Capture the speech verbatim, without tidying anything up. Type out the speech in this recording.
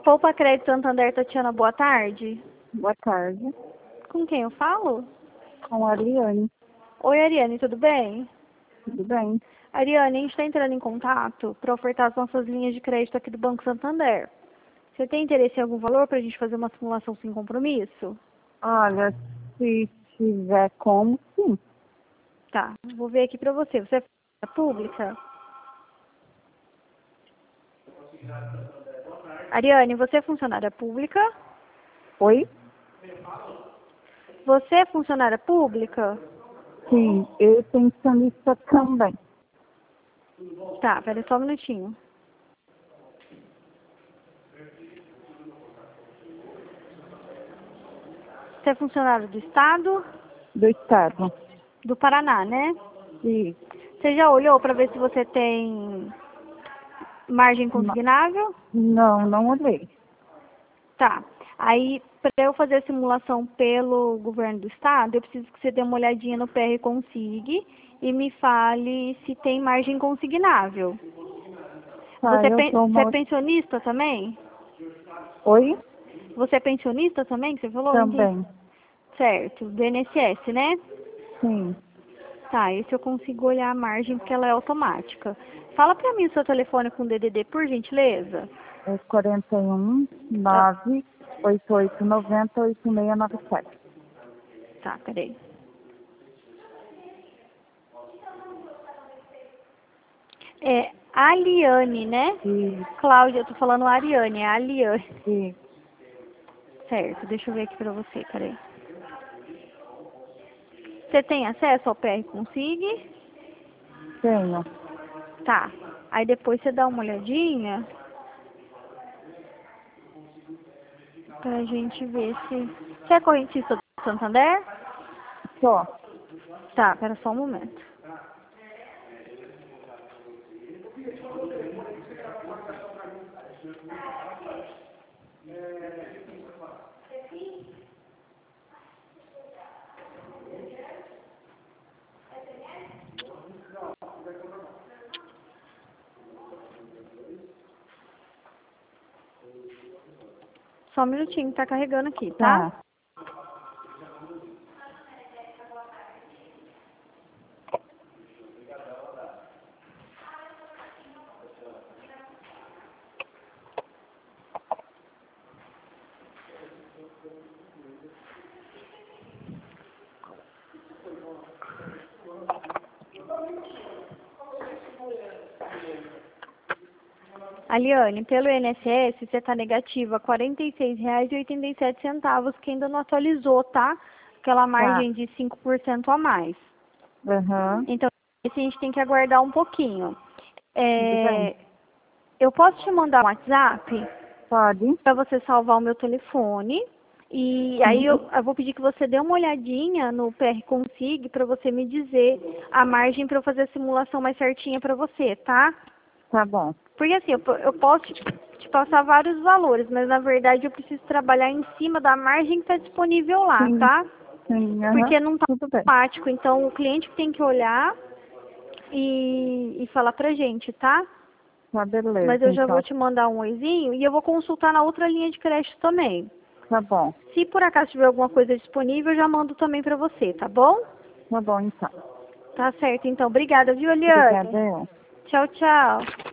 Poupa Crédito Santander, Tatiana, boa tarde. Boa tarde. Com quem eu falo? Com a Ariane. Oi, Ariane, tudo bem? Tudo bem? Ariane, a gente está entrando em contato para ofertar as nossas linhas de crédito aqui do Banco Santander. Você tem interesse em algum valor para a gente fazer uma simulação sem compromisso? Olha, se tiver como, sim. Tá, vou ver aqui para você. Você é funcionária pública? Ariane, você é funcionária pública? Oi? Você é funcionária pública? Sim, eu pensionista também. Tá, pera só um minutinho. Você é funcionário do Estado? Do Estado. Do Paraná, né? Sim. Você já olhou para ver se você tem margem consignável? Não, não olhei. Tá. Aí, para eu fazer a simulação pelo governo do estado, eu preciso que você dê uma olhadinha no P R Consig e me fale se tem margem consignável. Tá, Você, é eu pen- dou você é uma... pensionista também? Oi? Você é pensionista também, que você falou? Entendi. Também. Certo, do I N S S, né? Sim. Tá, esse eu consigo olhar a margem porque ela é automática. Fala pra mim o seu telefone com D D D, por gentileza. É quarenta e um, Ah, nove, oito oito nove zero, oito seis nove sete. tá, peraí. É Aliane, né? Sim. Cláudia, eu tô falando Ariane, é Aliane. Sim. Certo, deixa eu ver aqui pra você, peraí. Você tem acesso ao P R Consig? Tenho. Tá. Aí depois você dá uma olhadinha pra gente ver se... Você é correntista do Santander? Só. Tá, pera só um momento. Só um minutinho, tá carregando aqui, tá? Tá. Aliane, pelo I N S S, você tá negativa quarenta e seis reais e oitenta e sete centavos, que ainda não atualizou, tá? Aquela Tá. margem de cinco por cento a mais. Aham. Então, esse a gente tem que aguardar um pouquinho. Tudo bem? É, eu posso te mandar um WhatsApp Pode? para você salvar o meu telefone. E aí eu, eu vou pedir que você dê uma olhadinha no P R Consig para você me dizer a margem para eu fazer a simulação mais certinha para você, tá? Tá bom. Porque assim, eu, po- eu posso te, te passar vários valores, mas na verdade eu preciso trabalhar em cima da margem que está disponível lá, Sim. tá? Sim, aham. Porque não está Tudo bem. automático, então o cliente que tem que olhar e, e falar pra gente, tá? Tá, beleza, Mas eu já vou então. te mandar um oizinho e eu vou consultar na outra linha de crédito também. Tá bom. Se por acaso tiver alguma coisa disponível, eu já mando também pra você, tá bom? Tá bom, então. Tá certo, então. Obrigada, viu, Eliane? Obrigada, eu. Tchau, tchau.